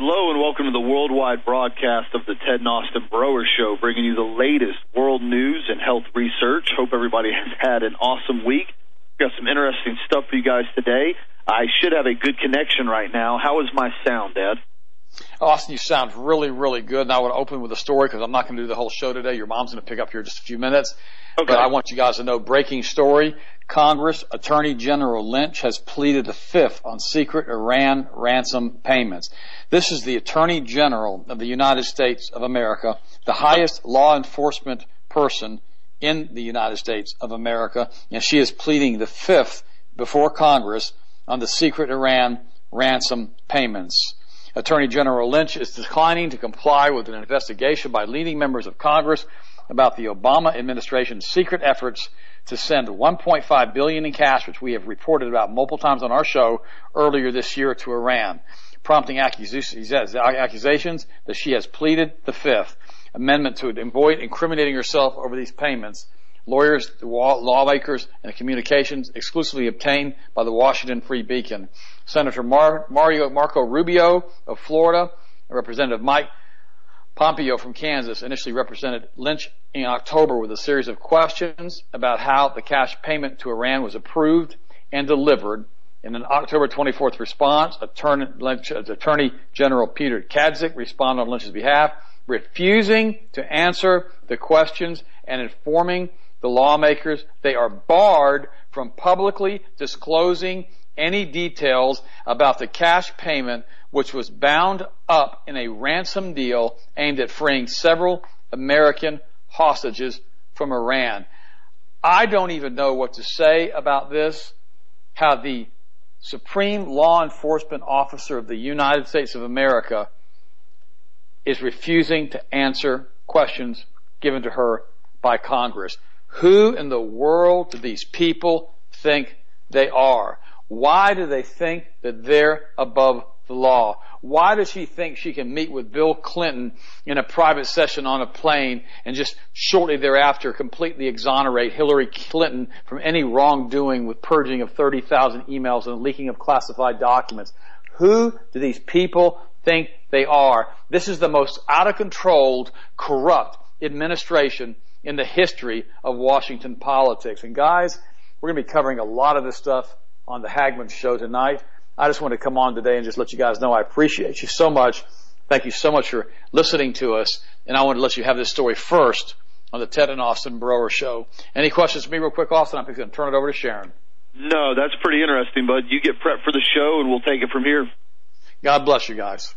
Hello and welcome to the worldwide broadcast of the Ted and Austin Broer Show, bringing you the latest world news and health research. Hope everybody has had an awesome week. We've got some interesting stuff for you guys today. I should have a good connection right now. How is my sound, Dad? Austin, you sound really, really good. And I want to open with a story because I'm not going to do the whole show today. Your mom's going to pick up here in just a few minutes. Okay. But I want you guys to know, breaking story, Congress Attorney General Lynch has pleaded the fifth on secret Iran ransom payments. This is the Attorney General of the United States of America, the highest law enforcement person in the United States of America, and she is pleading the fifth before Congress on the secret Iran ransom payments. Attorney General Lynch is declining to comply with an investigation by leading members of Congress about the Obama administration's secret efforts to send $1.5 billion in cash, which we have reported about multiple times on our show earlier this year, to Iran, prompting accusations that she has pleaded the Fifth Amendment to avoid incriminating herself over these payments. Lawyers, lawmakers, and communications exclusively obtained by the Washington Free Beacon. Senator Marco Rubio of Florida and Representative Mike Pompeo from Kansas initially represented Lynch in October with a series of questions about how the cash payment to Iran was approved and delivered. In an October 24th response, Attorney General Peter Kadzik responded on Lynch's behalf, refusing to answer the questions and informing the lawmakers they are barred from publicly disclosing any details about the cash payment, which was bound up in a ransom deal aimed at freeing several American hostages from Iran. I don't even know what to say about this, how the Supreme Law Enforcement Officer of the United States of America is refusing to answer questions given to her by Congress. Who in the world do these people think they are? Why do they think that they're above the law? Why does she think she can meet with Bill Clinton in a private session on a plane and just shortly thereafter completely exonerate Hillary Clinton from any wrongdoing with purging of 30,000 emails and leaking of classified documents? Who do these people think they are? This is the most out-of-control, corrupt administration in the history of Washington politics. And guys, we're going to be covering a lot of this stuff on the Hagmann Show tonight. I just want to come on today and just let you guys know I appreciate you so much. Thank you so much for listening to us. And I want to let you have this story first on the Ted and Austin Broer Show. Any questions for me real quick, Austin? I'm going to turn it over to Sharon. No, that's pretty interesting, bud. You get prepped for the show and we'll take it from here. God bless you guys.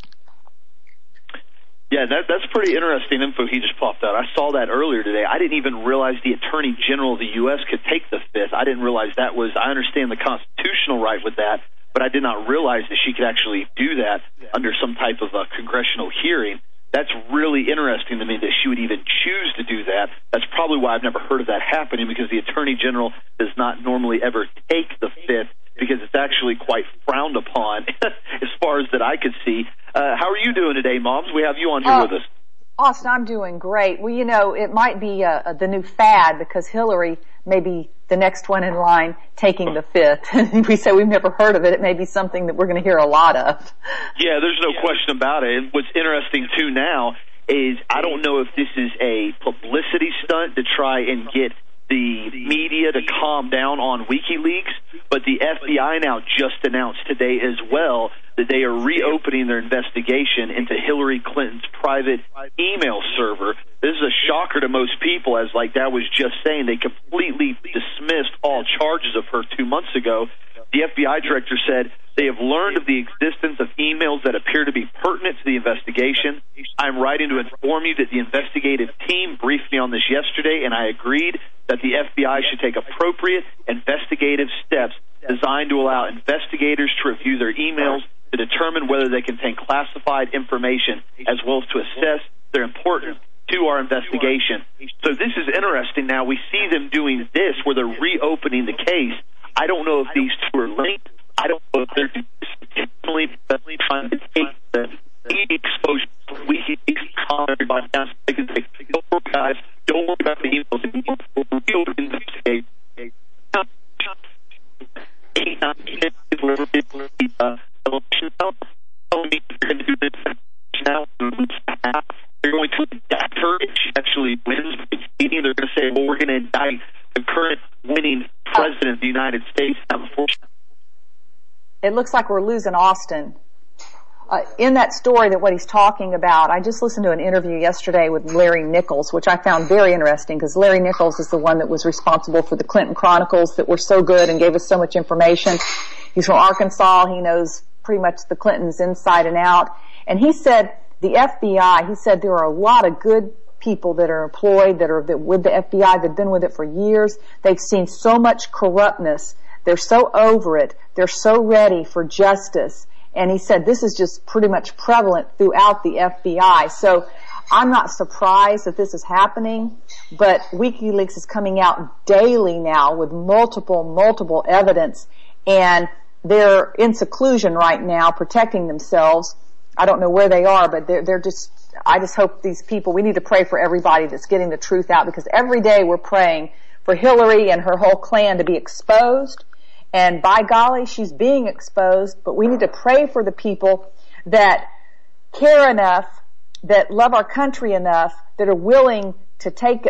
Yeah, that's pretty interesting info he just popped out. I saw that earlier today. I didn't even realize the Attorney General of the U.S. could take the fifth. I didn't realize that was, I understand the constitutional right with that, but I did not realize that she could actually do that under some type of a congressional hearing. That's really interesting to me that she would even choose to do that. That's probably why I've never heard of that happening, because the Attorney General does not normally ever take the fifth, because it's actually quite frowned upon as far as that I could see. How are you doing today, Moms? We have you on here with us. Austin, I'm doing great. Well, you know, it might be the new fad because Hillary may be the next one in line taking the fifth. We say we've never heard of it. It may be something that we're going to hear a lot of. Yeah, there's no question about it. And what's interesting, too, now is I don't know if this is a publicity stunt to try and get the media to calm down on WikiLeaks, but the FBI now just announced today as well that they are reopening their investigation into Hillary Clinton's private email server. This is a shocker to most people, as like Dad was just saying, they completely dismissed all charges of her 2 months ago. The FBI director said they have learned of the existence of emails that appear to be pertinent to the investigation. I'm writing to inform you that the investigative team briefed me on this yesterday, and I agreed that the FBI should take appropriate investigative steps designed to allow investigators to review their emails to determine whether they contain classified information, as well as to assess their importance to our investigation. So this is interesting. Now we see them doing this where they're reopening the case. I don't know if these two are linked. I don't know if they're intentionally trying to take the exposure we everybody else. Don't worry, guys. Don't worry about the emails anymore. We're reopening the case. Election telling me you're going to do this. if she actually wins the meeting, they're going to say, well, we're going to indict the current winning president of the United States. It looks like we're losing Austin. In that story that what he's talking about, I just listened to an interview yesterday with Larry Nichols, which I found very interesting because Larry Nichols is the one that was responsible for the Clinton Chronicles that were so good and gave us so much information. He's from Arkansas. He knows pretty much the Clintons inside and out. And he said the FBI, he said there are a lot of good people that are employed that with the FBI that have been with it for years. They've seen so much corruptness. They're so over it. They're so ready for justice. And he said this is just pretty much prevalent throughout the FBI. So I'm not surprised that this is happening, but WikiLeaks is coming out daily now with multiple evidence, and they're in seclusion right now, protecting themselves. I don't know where they are, but they're just, I just hope these people, we need to pray for everybody that's getting the truth out, because every day we're praying for Hillary and her whole clan to be exposed. And by golly, she's being exposed, but we need to pray for the people that care enough, that love our country enough, that are willing to take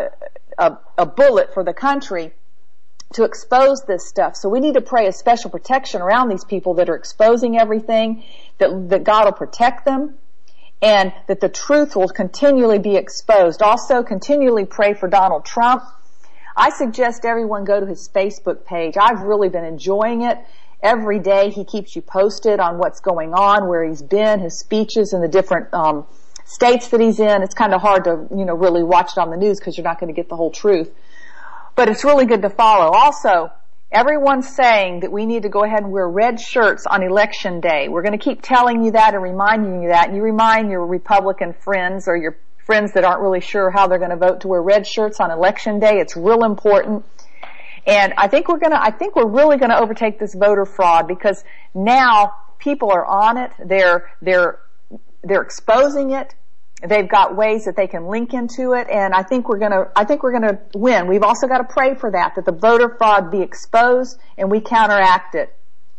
a bullet for the country to expose this stuff. So we need to pray a special protection around these people that are exposing everything, that God will protect them, and that the truth will continually be exposed. Also, continually pray for Donald Trump. I suggest everyone go to his Facebook page. I've really been enjoying it. Every day he keeps you posted on what's going on, where he's been, his speeches in the different states that he's in. It's kind of hard to, really watch it on the news because you're not going to get the whole truth. But it's really good to follow. Also, everyone's saying that we need to go ahead and wear red shirts on Election Day. We're going to keep telling you that and reminding you that. And you remind your Republican friends or your friends that aren't really sure how they're going to vote to wear red shirts on Election Day. It's real important. And I think we're really going to overtake this voter fraud, because now people are on it. They're exposing it. They've got ways that they can link into it, and I think we're going to win. We've also got to pray for that the voter fraud be exposed and we counteract it.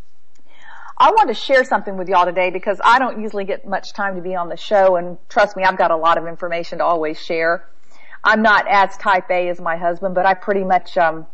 I want to share something with y'all today because I don't usually get much time to be on the show, and trust me, I've got a lot of information to always share. I'm not as type A as my husband, but I pretty much,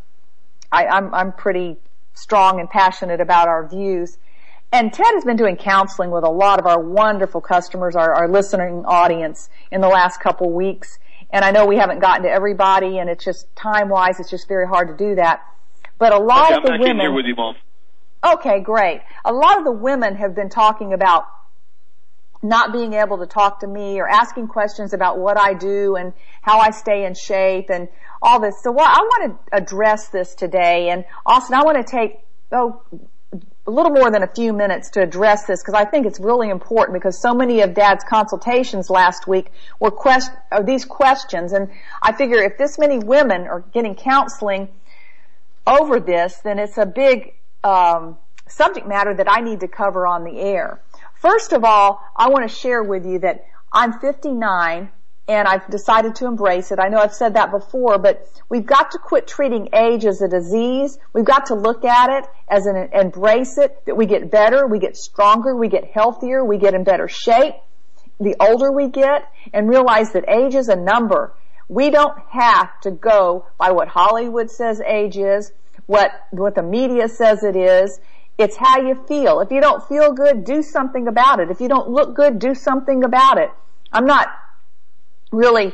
I'm pretty strong and passionate about our views. And Ted has been doing counseling with a lot of our wonderful customers, our listening audience, in the last couple weeks. And I know we haven't gotten to everybody, and it's just time-wise, it's just very hard to do that. But a lot of the women. I'm back in here with you, Mom. Okay, great. A lot of the women have been talking about not being able to talk to me or asking questions about what I do and how I stay in shape and all this. So I want to address this today. And Austin, I want to take a little more than a few minutes to address this, because I think it's really important, because so many of Dad's consultations last week were these questions. And I figure if this many women are getting counseling over this, then it's a big subject matter that I need to cover on the air. First of all, I want to share with you that I'm 59 and I've decided to embrace it. I know I've said that before, but we've got to quit treating age as a disease. We've got to look at it as embrace it, that we get better, we get stronger, we get healthier, we get in better shape the older we get, and realize that age is a number. We don't have to go by what Hollywood says age is, what the media says it is. It's how you feel. If you don't feel good, do something about it. If you don't look good, do something about it. I'm not really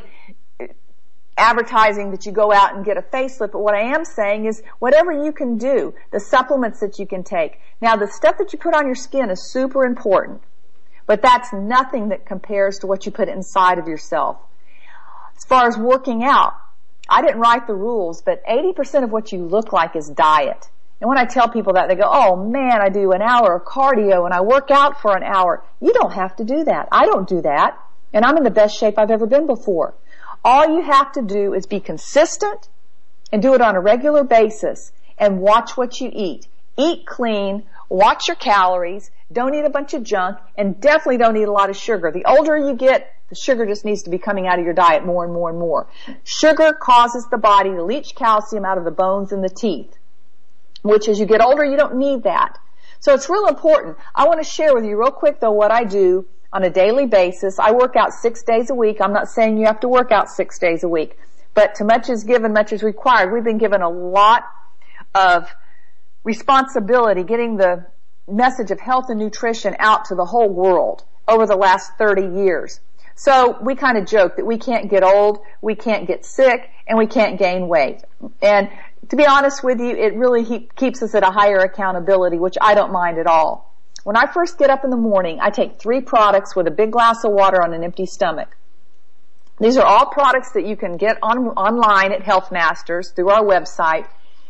advertising that you go out and get a facelift, but what I am saying is whatever you can do, the supplements that you can take. Now, the stuff that you put on your skin is super important, but that's nothing that compares to what you put inside of yourself. As far as working out, I didn't write the rules, but 80% of what you look like is diet. And when I tell people that, they go, oh man, I do an hour of cardio and I work out for an hour. You don't have to do that. I don't do that. And I'm in the best shape I've ever been before. All you have to do is be consistent and do it on a regular basis and watch what you eat. Eat clean, watch your calories, don't eat a bunch of junk, and definitely don't eat a lot of sugar. The older you get, the sugar just needs to be coming out of your diet more and more and more. Sugar causes the body to leach calcium out of the bones and the teeth, which as you get older, you don't need that. So it's real important. I want to share with you real quick, though, what I do on a daily basis. I work out 6 days a week. I'm not saying you have to work out 6 days a week, but to much is given, much is required. We've been given a lot of responsibility getting the message of health and nutrition out to the whole world over the last 30 years. So we kind of joke that we can't get old, we can't get sick, and we can't gain weight. And to be honest with you, it really keeps us at a higher accountability, which I don't mind at all. When I first get up in the morning, I take 3 products with a big glass of water on an empty stomach. These are all products that you can get online at Health Masters through our website.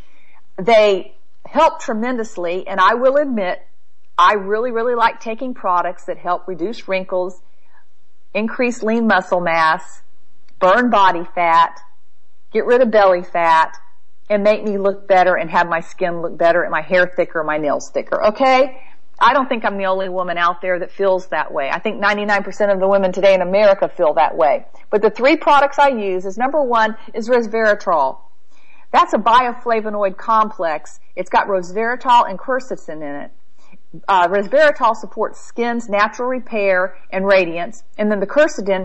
They help tremendously, and I will admit, I really, really like taking products that help reduce wrinkles, increase lean muscle mass, burn body fat, get rid of belly fat, and make me look better and have my skin look better and my hair thicker, my nails thicker, okay? I don't think I'm the only woman out there that feels that way. I think 99% of the women today in America feel that way. But the 3 products I use is, number 1 is resveratrol. That's a bioflavonoid complex. It's got resveratrol and quercetin in it. Resveratrol supports skin's natural repair and radiance, and then the quercetin,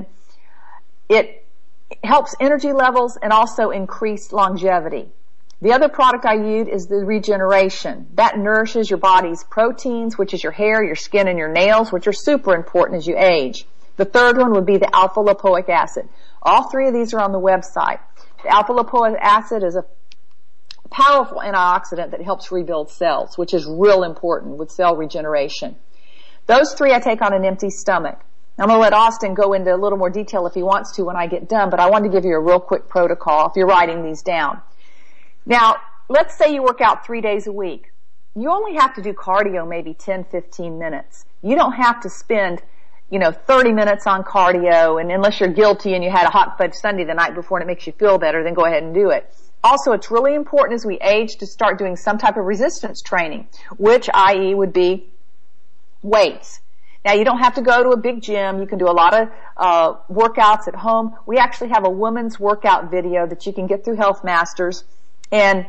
it helps energy levels and also increase longevity. The other product I use is the regeneration. That nourishes your body's proteins, which is your hair, your skin, and your nails, which are super important as you age. The third one would be the alpha lipoic acid. All 3 of these are on the website. The alpha lipoic acid is a powerful antioxidant that helps rebuild cells, which is real important with cell regeneration. Those 3 I take on an empty stomach. I'm going to let Austin go into a little more detail if he wants to when I get done, but I wanted to give you a real quick protocol if you're writing these down. Now, let's say you work out 3 days a week. You only have to do cardio maybe 10, 15 minutes. You don't have to spend, 30 minutes on cardio, and unless you're guilty and you had a hot fudge sundae the night before and it makes you feel better, then go ahead and do it. Also, it's really important as we age to start doing some type of resistance training, which, i.e., would be weights. Now, you don't have to go to a big gym. You can do a lot of workouts at home. We actually have a woman's workout video that you can get through Health Masters, and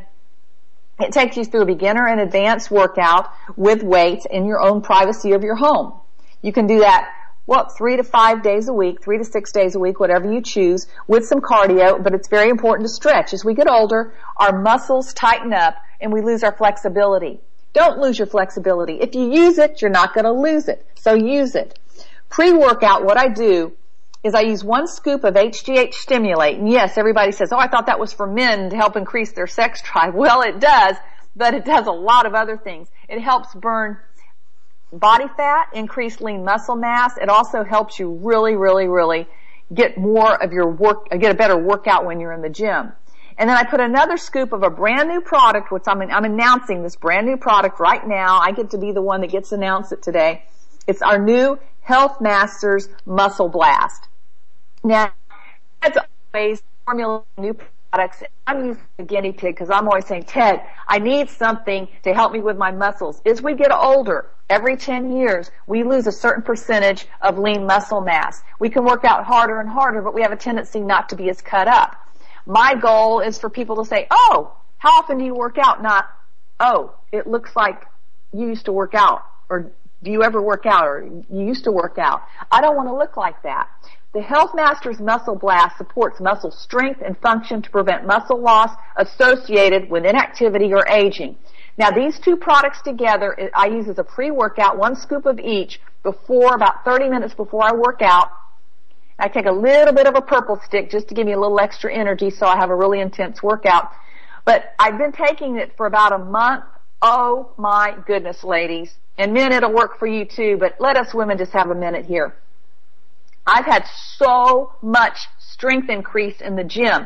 it takes you through a beginner and advanced workout with weights in your own privacy of your home. You can do that 3 to 5 days a week, 3 to 6 days a week, whatever you choose, with some cardio, but it's very important to stretch. As we get older, our muscles tighten up and we lose our flexibility. Don't lose your flexibility. If you use it, you're not going to lose it, so use it. Pre-workout, what I do is I use 1 scoop of HGH Stimulate, and yes, everybody says, I thought that was for men to help increase their sex drive. Well, it does, but it does a lot of other things. It helps burn body fat, increase lean muscle mass. It also helps you really, really, really get more of your get a better workout when you're in the gym. And then I put another scoop of a brand new product, which I'm announcing this brand new product right now. I get to be the one that gets to announce it today. It's our new Health Masters Muscle Blast. Now, as always, formulating new products. I'm using a guinea pig because I'm always saying, Ted, I need something to help me with my muscles. As we get older, every 10 years, we lose a certain percentage of lean muscle mass. We can work out harder and harder, but we have a tendency not to be as cut up. My goal is for people to say, how often do you work out? Not, it looks like you used to work out, or do you ever work out, or you used to work out. I don't want to look like that. The Health Masters Muscle Blast supports muscle strength and function to prevent muscle loss associated with inactivity or aging. Now, these 2 products together, I use as a pre-workout, 1 scoop of each about 30 minutes before I work out. I take a little bit of a purple stick just to give me a little extra energy so I have a really intense workout. But I've been taking it for about a month. Oh my goodness, ladies. And men, it'll work for you too, but let us women just have a minute here. I've had so much strength increase in the gym.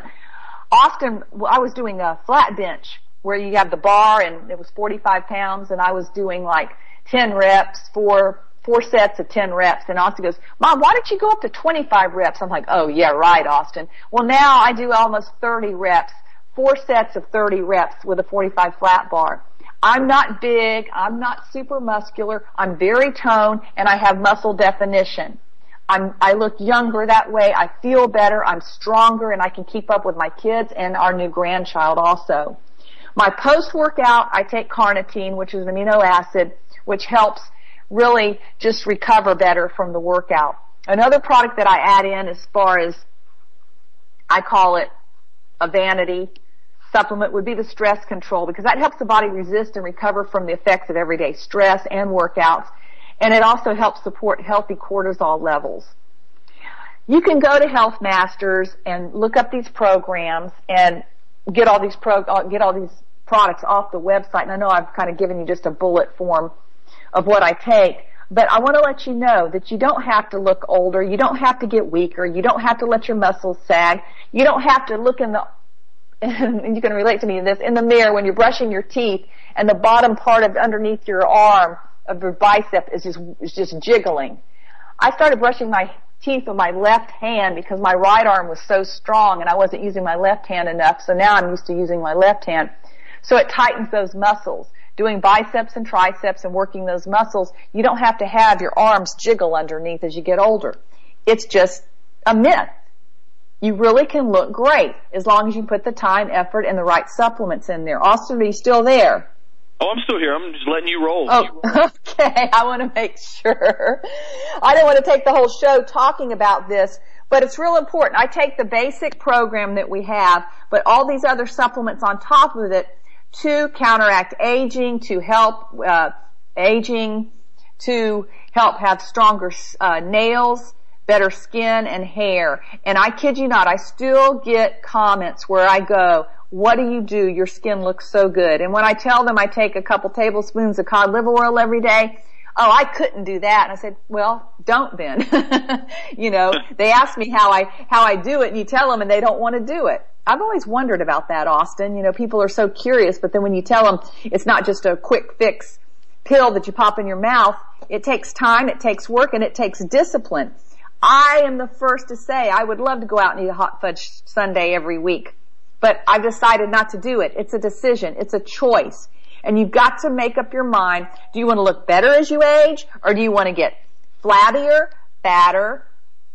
Often, I was doing a flat bench where you have the bar and it was 45 pounds and I was doing like 10 reps, four sets of 10 reps. And Austin goes, Mom, why don't you go up to 25 reps? I'm like, oh yeah, right, Austin. Well, now I do almost 30 reps, 4 sets of 30 reps with a 45 flat bar. I'm not big, I'm not super muscular, I'm very toned, and I have muscle definition. I look younger that way, I feel better, I'm stronger, and I can keep up with my kids and our new grandchild also. My post-workout, I take carnitine, which is an amino acid, which helps really just recover better from the workout. Another product that I add in, as far as I call it a vanity supplement, would be the stress control, because that helps the body resist and recover from the effects of everyday stress and workouts. And it also helps support healthy cortisol levels. You can go to Health Masters and look up these programs and get all these products off the website. And I know I've kind of given you just a bullet form of what I take, but I want to let you know that you don't have to look older. You don't have to get weaker. You don't have to let your muscles sag. You don't have to look and you can relate to me in this, in the mirror when you're brushing your teeth and the bottom part of underneath your arm of your bicep is just jiggling. I started brushing my teeth with my left hand because my right arm was so strong and I wasn't using my left hand enough, so now I'm used to using my left hand. So it tightens those muscles. Doing biceps and triceps and working those muscles, you don't have to have your arms jiggle underneath as you get older. It's just a myth. You really can look great as long as you put the time, effort, and the right supplements in there. Austin, are you still there? Oh, I'm still here. I'm just letting you roll. Oh, okay. I want to make sure. I don't want to take the whole show talking about this, but it's real important. I take the basic program that we have, but all these other supplements on top of it to counteract aging, to help aging, to help have stronger nails, better skin and hair. And I kid you not, I still get comments where I go, what do you do? Your skin looks so good. And when I tell them I take a couple tablespoons of cod liver oil every day, oh, I couldn't do that. And I said, well, don't then. You know, they ask me how I do it, and you tell them and they don't want to do it. I've always wondered about that, Austin. You know, people are so curious, but then when you tell them it's not just a quick fix pill that you pop in your mouth, it takes time, it takes work, and it takes discipline. I am the first to say I would love to go out and eat a hot fudge sundae every week, but I've decided not to do it. It's a decision. It's a choice. And you've got to make up your mind. Do you want to look better as you age, or do you want to get flabbier, fatter,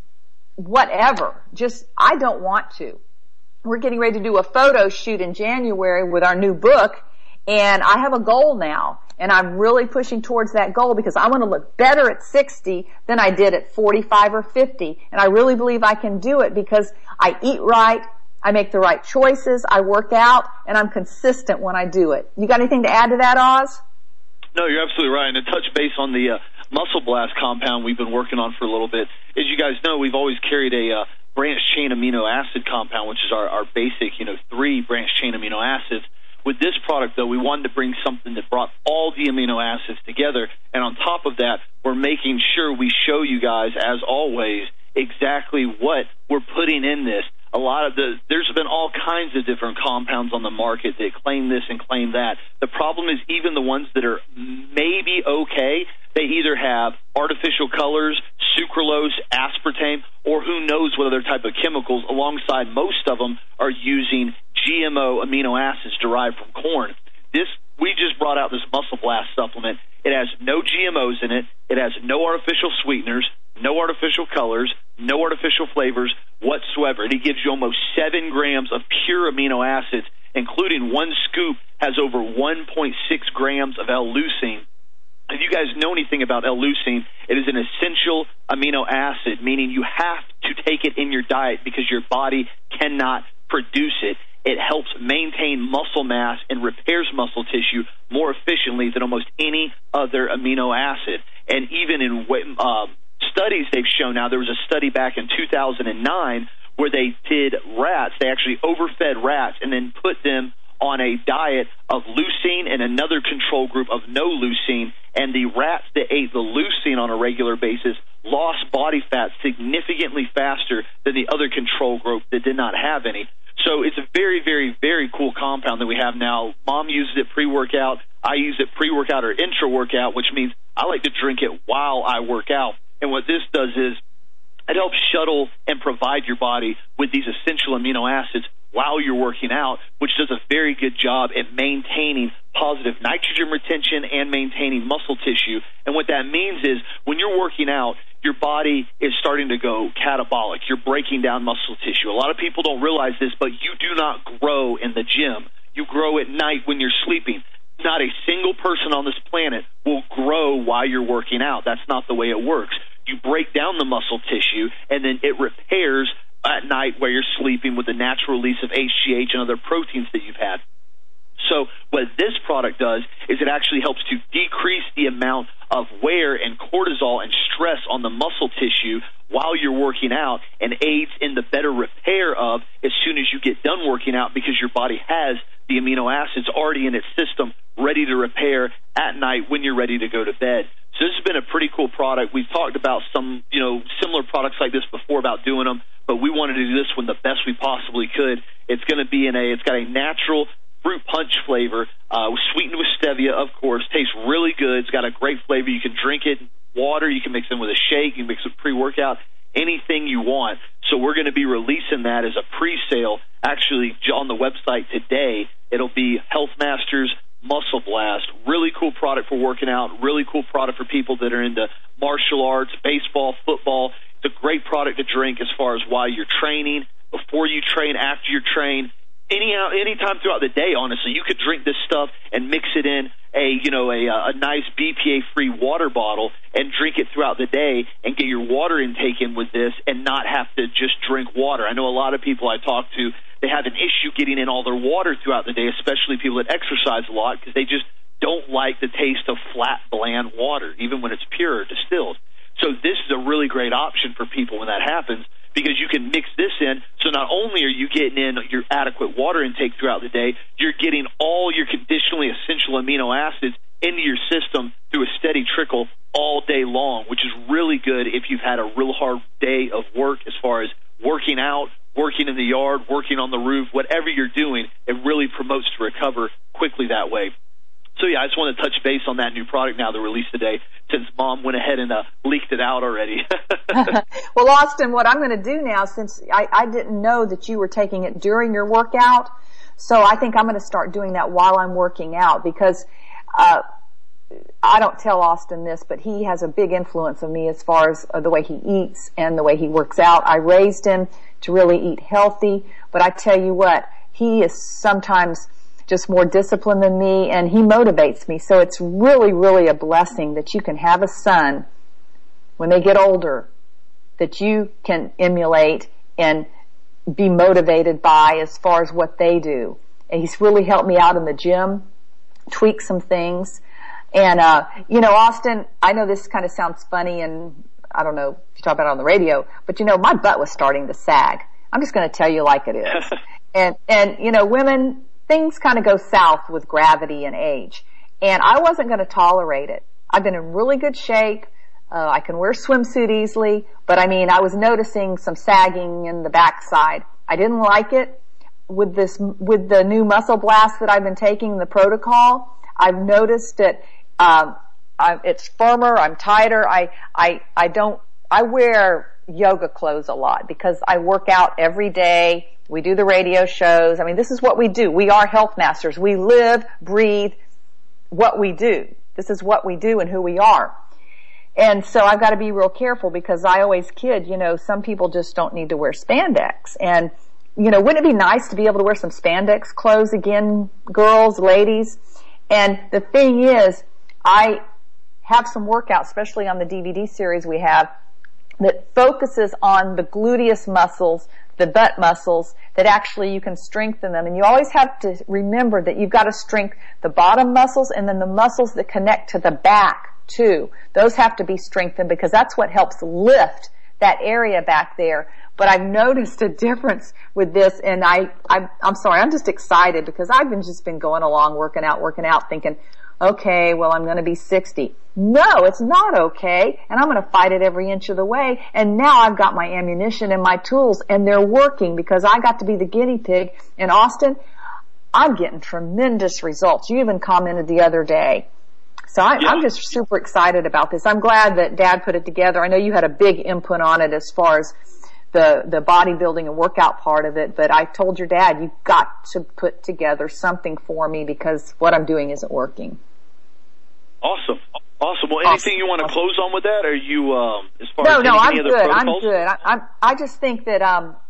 whatever? Just, I don't want to. We're getting ready to do a photo shoot in January with our new book, and I have a goal now, and I'm really pushing towards that goal because I want to look better at 60 than I did at 45 or 50, and I really believe I can do it because I eat right, I make the right choices, I work out, and I'm consistent when I do it. You got anything to add to that, Oz? No, you're absolutely right. And to touch base on the Muscle Blast compound we've been working on for a little bit, as you guys know, we've always carried a branched-chain amino acid compound, which is our basic, 3 branched-chain amino acids. With this product, though, we wanted to bring something that brought all the amino acids together. And on top of that, we're making sure we show you guys, as always, exactly what we're putting in this. There's been all kinds of different compounds on the market that claim this and claim that. The problem is even the ones that are maybe okay, they either have artificial colors, sucralose, aspartame, or who knows what other type of chemicals. Alongside, most of them are using GMO amino acids derived from corn. We just brought out this Muscle Blast supplement. It has no GMOs in it. It has no artificial sweeteners, no artificial colors, no artificial flavors whatsoever. And it gives you almost 7 grams of pure amino acids, including 1 scoop has over 1.6 grams of L-leucine. If you guys know anything about L-leucine, it is an essential amino acid, meaning you have to take it in your diet because your body cannot produce it. It helps maintain muscle mass and repairs muscle tissue more efficiently than almost any other amino acid. And even in studies they've shown now, there was a study back in 2009 where they did rats. They actually overfed rats and then put them on a diet of leucine and another control group of no leucine, and the rats that ate the leucine on a regular basis lost body fat significantly faster than the other control group that did not have any. So it's a very, very, very cool compound that we have now. Mom uses it pre-workout. I use it pre-workout or intra-workout, which means I like to drink it while I work out. And what this does is it helps shuttle and provide your body with these essential amino acids while you're working out, which does a very good job at maintaining positive nitrogen retention and maintaining muscle tissue. And what that means is when you're working out, your body is starting to go catabolic. You're breaking down muscle tissue. A lot of people don't realize this, but you do not grow in the gym. You grow at night when you're sleeping. not a single person on this planet will grow while you're working out. That's not the way it works. You break down the muscle tissue, and then it repairs at night where you're sleeping with the natural release of HGH and other proteins that you've had. So what this product does is it actually helps to decrease the amount of wear and cortisol and stress on the muscle tissue while you're working out, and aids in the better repair of as soon as you get done working out, because your body has the amino acids already in its system ready to repair at night when you're ready to go to bed. So this has been a pretty cool product. We've talked about some, similar products like this before about doing them, but we wanted to do this one the best we possibly could. It's going to be it's got a natural fruit punch flavor, sweetened with stevia, of course. Tastes really good. It's got a great flavor. You can drink it in water. You can mix it with a shake. You can mix it with pre-workout, anything you want. So we're going to be releasing that as a pre-sale actually on the website today. It'll be Health Masters Muscle Blast. Really cool product for working out. Really cool product for people that are into martial arts, baseball, football. It's a great product to drink as far as while you're training, before you train, after you train. Anytime throughout the day, honestly, you could drink this stuff and mix it in a nice BPA-free water bottle and drink it throughout the day and get your water intake in with this and not have to just drink water. I know a lot of people I talk to, they have an issue getting in all their water throughout the day, especially people that exercise a lot, because they just don't like the taste of flat, bland water, even when it's pure or distilled. So this is a really great option for people when that happens, because you can mix this in, so not only are you getting in your adequate water intake throughout the day, you're getting all your conditionally essential amino acids into your system through a steady trickle all day long, which is really good if you've had a real hard day of work as far as working out, working in the yard, working on the roof, whatever you're doing. It really promotes to recover quickly that way. So, yeah, I just want to touch base on that new product now, the release today, since Mom went ahead and leaked it out already. Well, Austin, what I'm going to do now, since I didn't know that you were taking it during your workout, so I think I'm going to start doing that while I'm working out, because I don't tell Austin this, but he has a big influence on me as far as the way he eats and the way he works out. I raised him to really eat healthy, but I tell you what, he is sometimes just more disciplined than me, and he motivates me. So it's really, really a blessing that you can have a son when they get older that you can emulate and be motivated by as far as what they do. And he's really helped me out in the gym, tweak some things. And, Austin, I know this kind of sounds funny, and I don't know if you talk about it on the radio, but my butt was starting to sag. I'm just going to tell you like it is. And, women, things kind of go south with gravity and age. And I wasn't going to tolerate it. I've been in really good shape. I can wear a swimsuit easily, but I was noticing some sagging in the backside. I didn't like it. With the new Muscle Blast that I've been taking, the protocol, I've noticed that, it's firmer, I'm tighter. I wear yoga clothes a lot because I work out every day. We do the radio shows. This is what we do. We are Health Masters. We live, breathe what we do. This is what we do and who we are. And so I've got to be real careful, because I always kid, some people just don't need to wear spandex. And, wouldn't it be nice to be able to wear some spandex clothes again, girls, ladies? And the thing is, I have some workouts, especially on the DVD series we have, that focuses on the gluteus muscles, the butt muscles, that actually you can strengthen them. And you always have to remember that you've got to strengthen the bottom muscles and then the muscles that connect to the back too. Those have to be strengthened, because that's what helps lift that area back there. But I've noticed a difference with this, and I'm sorry, I'm just excited, because I've just been going along working out thinking, okay, well, I'm going to be 60. No, it's not okay, and I'm going to fight it every inch of the way. And now I've got my ammunition and my tools, and they're working, because I got to be the guinea pig. And Austin, I'm getting tremendous results. You even commented the other day. So I'm just super excited about this. I'm glad that Dad put it together. I know you had a big input on it as far as the bodybuilding and workout part of it, but I told your dad, you've got to put together something for me, because what I'm doing isn't working. Awesome. Well, anything you want to close on with that? Are you, as far as No, I'm any other good. protocols? I'm good. I just think that,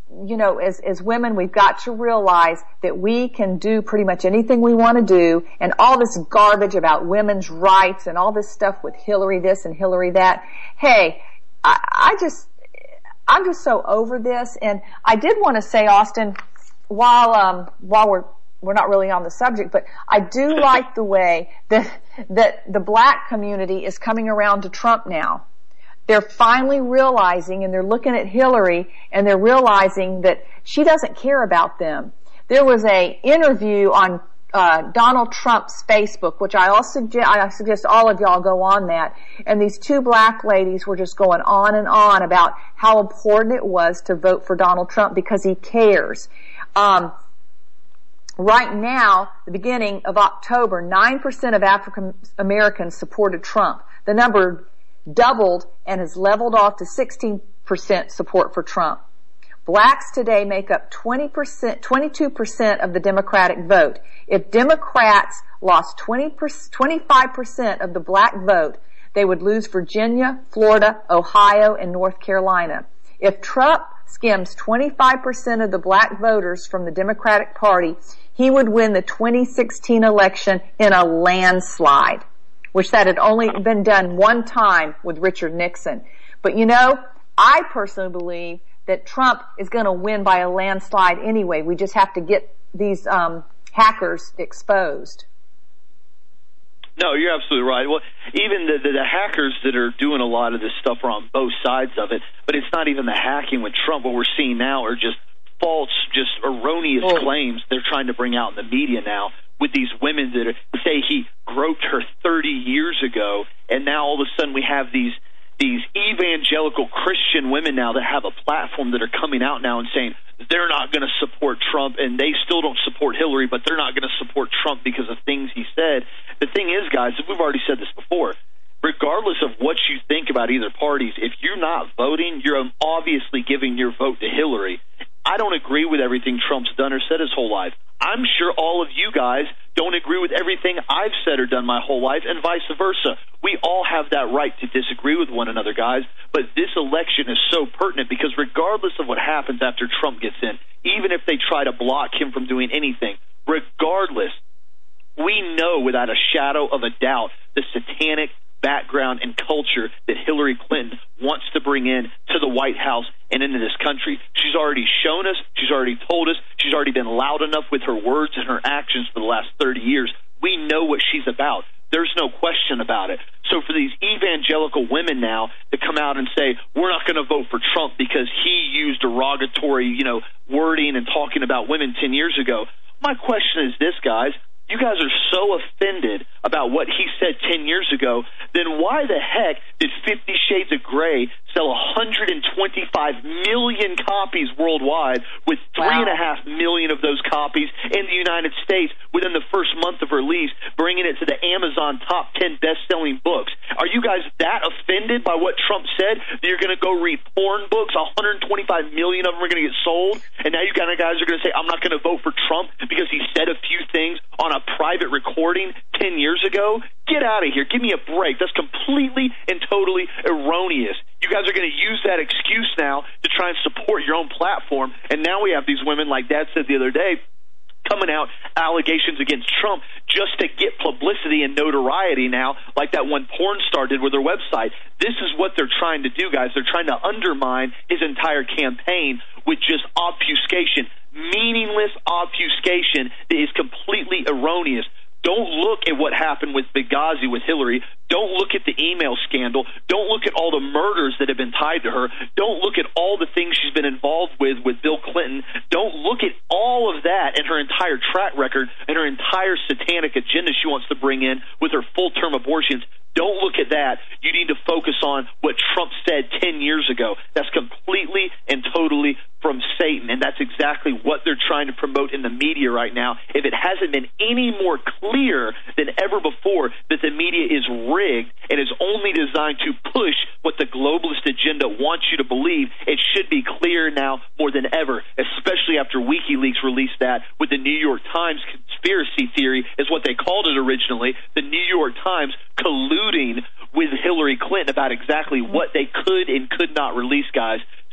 as women, we've got to realize that we can do pretty much anything we want to do, and all this garbage about women's rights and all this stuff with Hillary this and Hillary that. Hey, I'm just so over this. And I did want to say, Austin, while we're not really on the subject, but I do like the way that the black community is coming around to Trump now. They're finally realizing, and they're looking at Hillary, and they're realizing that she doesn't care about them. There was a interview on Donald Trump's Facebook, which I suggest all of y'all go on that, and these two black ladies were just going on and on about how important it was to vote for Donald Trump because he cares. Right now, the beginning of October, 9% of African Americans supported Trump. The number doubled and has leveled off to 16% support for Trump. Blacks today make up 22% of the Democratic vote. If Democrats lost 25% of the black vote, they would lose Virginia, Florida, Ohio, and North Carolina. If Trump skims 25% of the black voters from the Democratic Party, he would win the 2016 election in a landslide, which that had only been done one time with Richard Nixon. But I personally believe that Trump is going to win by a landslide anyway. We just have to get these hackers exposed. No, you're absolutely right. Well, even the hackers that are doing a lot of this stuff are on both sides of it, but it's not even the hacking with Trump. What we're seeing now are just false, just erroneous claims they're trying to bring out in the media now with these women that say he groped her 30 years ago, and now all of a sudden we have these evangelical Christian women now that have a platform that are coming out now and saying they're not going to support Trump, and they still don't support Hillary, but they're not going to support Trump because of things he said. The thing is, guys, we've already said this before, regardless of what you think about either parties, if you're not voting, you're obviously giving your vote to Hillary. I don't agree with everything Trump's done or said his whole life. I'm sure all of you guys don't agree with everything I've said or done my whole life, and vice versa. We all have that right to disagree with one another, guys, but this election is so pertinent because regardless of what happens after Trump gets in, even if they try to block him from doing anything, regardless, we know without a shadow of a doubt the satanic background and culture that Hillary Clinton wants to bring in to the White House and into this country. She's already shown us, she's already told us, she's already been loud enough with her words and her actions for the last 30 years. We know what she's about. There's no question about it. So for these evangelical women now to come out and say, we're not going to vote for Trump because he used derogatory, wording and talking about women 10 years ago, my question is this, guys. You guys are so offended about what he said 10 years ago, then why the heck did 50 Shades of Grey sell 125 million copies worldwide, with 3.5 million of those copies in the United States within the first month of release, bringing it to the Amazon top 10 best-selling books? Are you guys that offended by what Trump said that you're going to go read porn books? 125 million of them are going to get sold, and now you guys are going to say, I'm not going to vote for Trump because he said a few things on a private recording 10 years ago? Get out of here. Give me a break. That's completely and totally erroneous. You guys are going to use that excuse now to try and support your own platform, and now we have these women, like Dad said the other day, coming out allegations against Trump just to get publicity and notoriety now, like that one porn star did with their website. This is what they're trying to do, guys. They're trying to undermine his entire campaign with just obfuscation, meaningless obfuscation that is completely erroneous. Don't look at what happened with Benghazi with Hillary. Don't look at the email scandal. Don't look at all the murders that have been tied to her. Don't look at all the things she's been involved with Bill Clinton. Don't look at all of that and her entire track record and her entire satanic agenda she wants to bring in with her full-term abortions. Don't look at that. You need to focus on what Trump said 10 years ago. That's completely and totally from Satan, and that's exactly what they're trying to promote in the media right now. If it hasn't been any more clear than ever before that the media is rigged and is only designed to push what the globalist agenda wants you to believe, it should be clear now more than ever, especially after WikiLeaks released that with the New York Times conspiracy theory, is what they called it originally, the New York Times colluding with Hillary Clinton about exactly what they could and could not release, guys.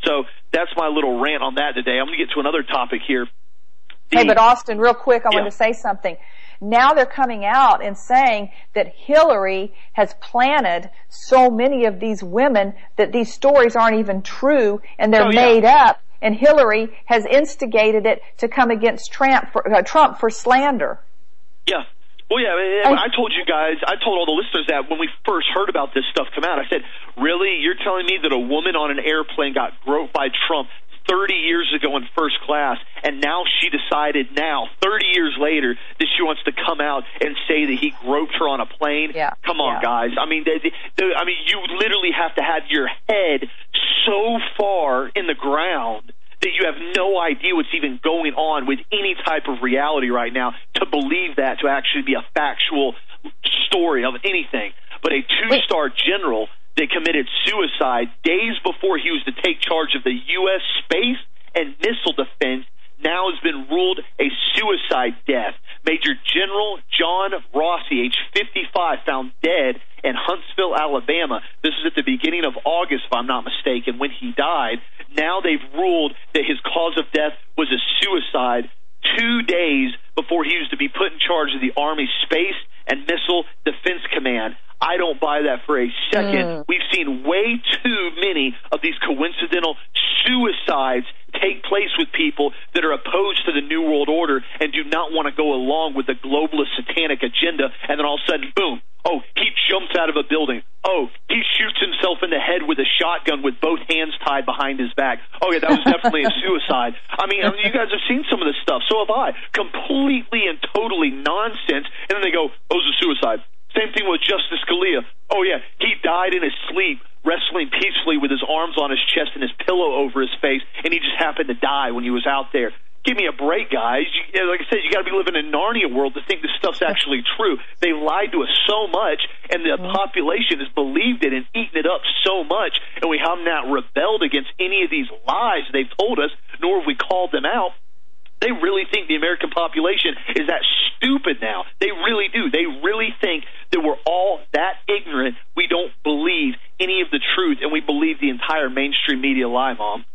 So that's my little rant on that today. I'm going to get to another topic here. Hey, but Austin, real quick, I want to say something. Now they're coming out and saying that Hillary has planted so many of these women that these stories aren't even true and they're made up. And Hillary has instigated it to come against Trump for slander. Yeah. Well, yeah, I told you guys, I told all the listeners that when we first heard about this stuff come out, I said, really? You're telling me that a woman on an airplane got groped by Trump 30 years ago in first class, and now she decided 30 years later, that she wants to come out and say that he groped her on a plane? Yeah. Come on, guys. I mean, you literally have to have your head so far in the ground that you have no idea what's even going on with any type of reality right now to believe that to actually be a factual story of anything. But a two-star general that committed suicide days before he was to take charge of the U.S. space and missile defense now has been ruled a suicide death. Major General John Rossi, age 55, found dead in Huntsville, Alabama. This is at the beginning of August, if I'm not mistaken, when he died. Now they've ruled that his cause of death was a suicide 2 days before he was to be put in charge of the Army Space and Missile Defense Command. I don't buy that for a second. We've seen way too many of these coincidental suicides take place with people that are opposed to the New World Order and do not want to go along with the globalist satanic agenda, and then all of a sudden, boom, oh, he jumps out of a building. Oh, he shoots himself in the head with a shotgun with both hands tied behind his back. Oh, yeah, that was definitely a suicide. I mean, you guys have seen some of this stuff. So have I. Completely and totally nonsense. And then they go, oh, it was a suicide. Same thing with Justice Scalia. Oh, yeah, he died in his sleep, wrestling peacefully with his arms on his chest and his pillow over his face, and he just happened to die when he was out there. Give me a break, guys. Like I said, you got to be living in Narnia world to think this stuff's actually true. They lied to us so much, and the population has believed it and eaten it up so much, and we have not rebelled against any of these lies they've told us, nor have we called them out. They really think the American population is that stupid now. They really do. They really think that we're all that ignorant. We don't believe any of the truth, and we believe the entire mainstream media lie, Mom.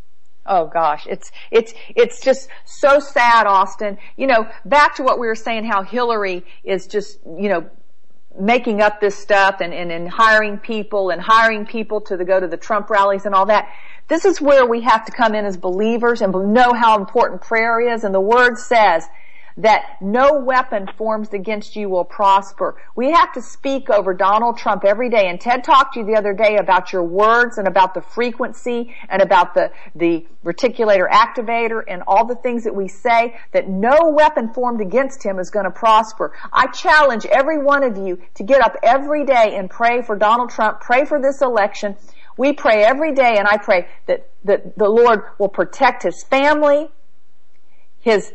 Oh gosh, it's just so sad, Austin. You know, back to what we were saying, how Hillary is just, making up this stuff and hiring people to go to the Trump rallies and all that. This is where we have to come in as believers and know how important prayer is. And the Word says that no weapon formed against you will prosper. We have to speak over Donald Trump every day. And Ted talked to you the other day about your words and about the frequency and about the reticulator activator and all the things that we say, that no weapon formed against him is going to prosper. I challenge every one of you to get up every day and pray for Donald Trump, pray for this election. We pray every day, and I pray that the Lord will protect his family, his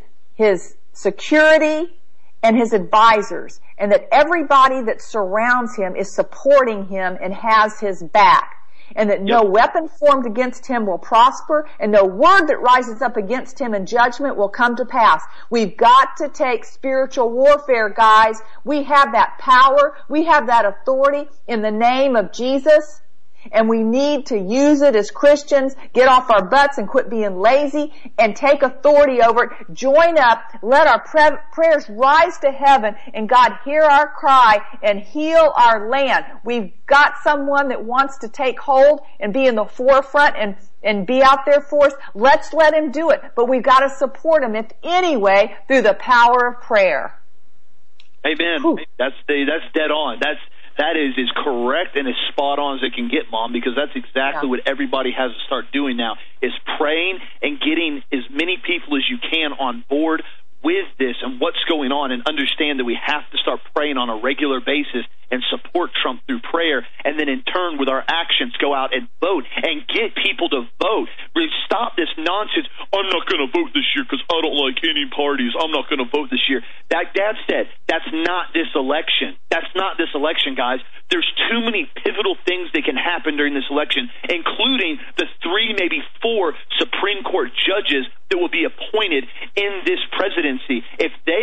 security, and his advisors, and that everybody that surrounds him is supporting him and has his back, and that no weapon formed against him will prosper, and no word that rises up against him in judgment will come to pass. We've got to take spiritual warfare, guys. We have that power. We have that authority in the name of Jesus. And we need to use it as Christians, get off our butts and quit being lazy and take authority over it. Join up, let our prayers rise to heaven, and God hear our cry and heal our land. We've got someone that wants to take hold and be in the forefront and be out there for us. Let's let him do it. But we've got to support him, if anyway, through the power of prayer. Amen. Whew. That's dead on. That is as correct and as spot on as it can get, Mom, because that's exactly what everybody has to start doing now, is praying and getting as many people as you can on board with this and what's going on, and understand that we have to start praying on a regular basis and support Trump through prayer, and then in turn with our actions go out and vote and get people to vote. Really stop this nonsense. I'm not going to vote this year because I don't like any parties. I'm not going to vote this year. That Dad said, that's not this election. That's not this election, guys. There's too many pivotal things that can happen during this election, including the 3, maybe 4 Supreme Court judges that will be appointed in this presidency. If they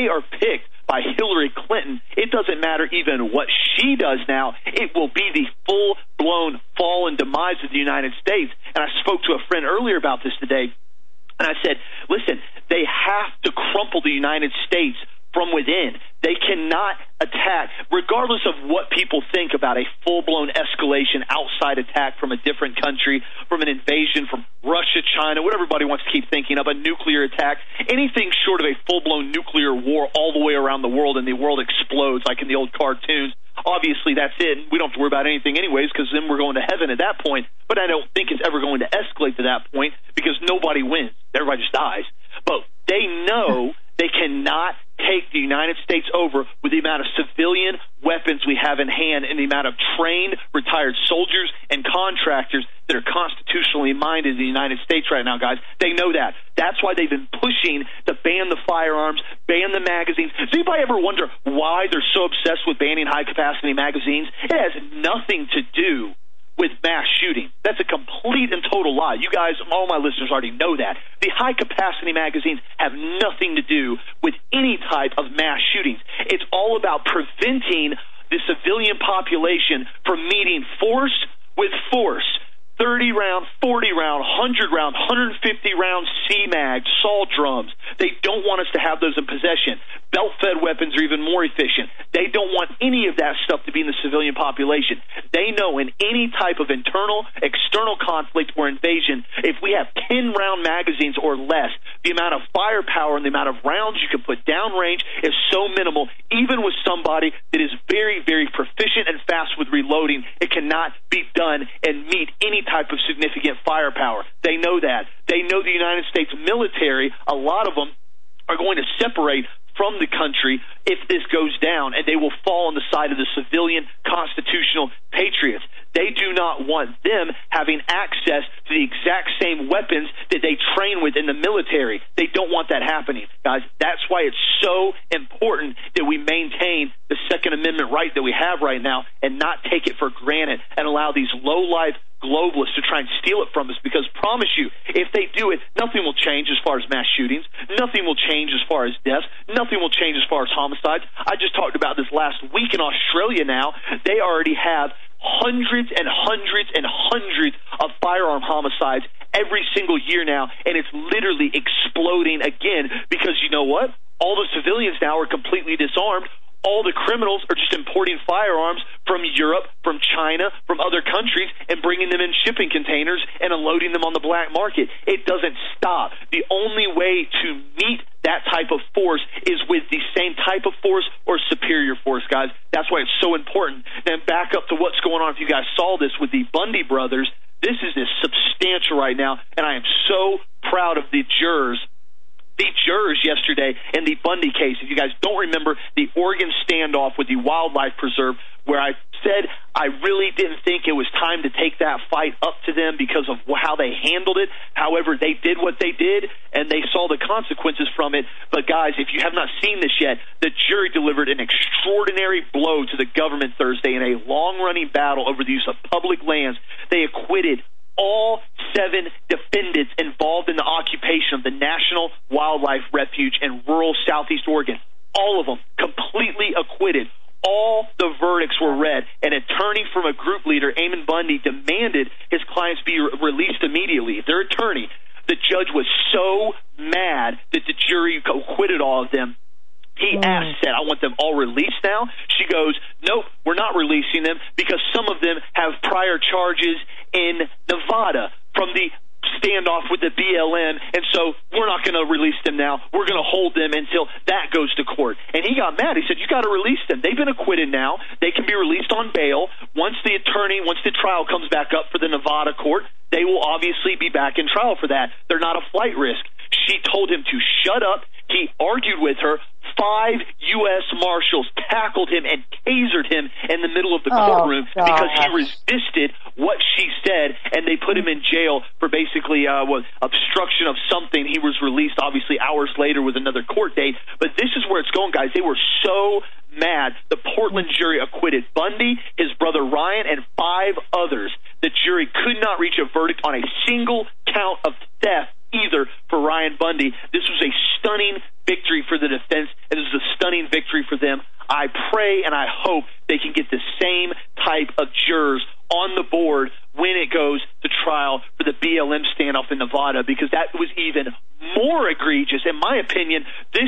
they are picked by Hillary Clinton, it doesn't matter even what she does now. It will be the full-blown fall and demise of the United States. And I spoke to a friend earlier about this today, and I said, listen, they have to crumple the United States from within. They cannot attack, regardless of what people think about a full-blown escalation, outside attack from a different country, from an invasion from Russia, China, what everybody wants to keep thinking of, a nuclear attack, anything short of a full-blown nuclear war all the way around the world and the world explodes like in the old cartoons. Obviously, that's it. We don't have to worry about anything anyways, because then we're going to heaven at that point. But I don't think it's ever going to escalate to that point, because nobody wins. Everybody just dies. But they know they cannot take the United States over with the amount of civilian weapons we have in hand and the amount of trained, retired soldiers and contractors that are constitutionally minded in the United States right now, guys. They know that. That's why they've been pushing to ban the firearms, ban the magazines. Does anybody ever wonder why they're so obsessed with banning high-capacity magazines? It has nothing to do with mass shooting. That's a complete and total lie. You guys, all my listeners already know that. The high-capacity magazines have nothing to do with any type of mass shootings. It's all about preventing the civilian population from meeting force with force. 30-round, 40-round, 100-round, 150-round C-mag, assault drums. They don't want us to have those in possession. Belt-fed weapons are even more efficient. They don't want any of that stuff to be in the civilian population. They know in any type of internal, external conflict or invasion, if we have 10-round magazines or less, the amount of firepower and the amount of rounds you can put downrange is so minimal, even with somebody that is very, very proficient and fast with reloading, it cannot be done and meet any type of significant firepower. They know that. They know the United States military, a lot of them, are going to separate from the country if this goes down, and they will fall on the side of the civilian constitutional patriots. They do not want them having access to the exact same weapons that they train with in the military. They don't want that happening, guys. That's why it's so important that we maintain the Second Amendment right that we have right now and not take it for granted and allow these low-life globalists to try and steal it from us, because promise you, if they do it, nothing will change as far as mass shootings, nothing will change as far as deaths, nothing will change as far as homicides. I just talked about this last week in Australia now. They already have hundreds and hundreds and hundreds of firearm homicides every single year now, and it's literally exploding again, because you know what? All the civilians now are completely disarmed. All the criminals are just importing firearms from Europe, from China, from other countries, and bringing them in shipping containers and unloading them on the black market. It doesn't stop. The only way to meet that type of force is with the same type of force or superior force, guys. That's why it's so important. Then back up to what's going on. If you guys saw this with the Bundy brothers, this is substantial right now, and I am so proud of the jurors. The jurors yesterday in the Bundy case, if you guys don't remember the Oregon standoff with the wildlife preserve, where I said I really didn't think it was time to take that fight up to them because of how they handled it. However, they did what they did, and they saw the consequences from it. But, guys, if you have not seen this yet, the jury delivered an extraordinary blow to the government Thursday in a long-running battle over the use of public lands. They acquitted all 7 defendants involved in the occupation of the National Wildlife Refuge in rural southeast Oregon. All of them completely acquitted. All the verdicts were read. An attorney from a group leader, Eamon Bundy, demanded his clients be released immediately. Their attorney, the judge was so mad that the jury acquitted all of them. He said, I want them all released now. She goes, nope, we're not releasing them because some of them have prior charges in Nevada from the standoff with the BLM, and so we're not going to release them now. We're going to hold them until that goes to court. And he got mad. He said, you got to release them. They've been acquitted now. They can be released on bail. Once the trial comes back up for the Nevada court, they will obviously be back in trial for that. They're not a flight risk. She told him to shut up. He argued with her. 5 U.S. Marshals tackled him and tasered him in the middle of the courtroom because he resisted what she said, and they put him in jail for basically obstruction of something. He was released, obviously, hours later with another court date. But this is where it's going, guys. They were so mad. The Portland jury acquitted Bundy, his brother Ryan, and 5 others. The jury could not reach a verdict on a single count of theft either for Ryan Bundy. This was a stunning victory for the defense, and this is a stunning victory for them. I pray and I hope they can get the same type of jurors on the board when it goes to trial for the BLM standoff in Nevada, because that was even more egregious. In my opinion,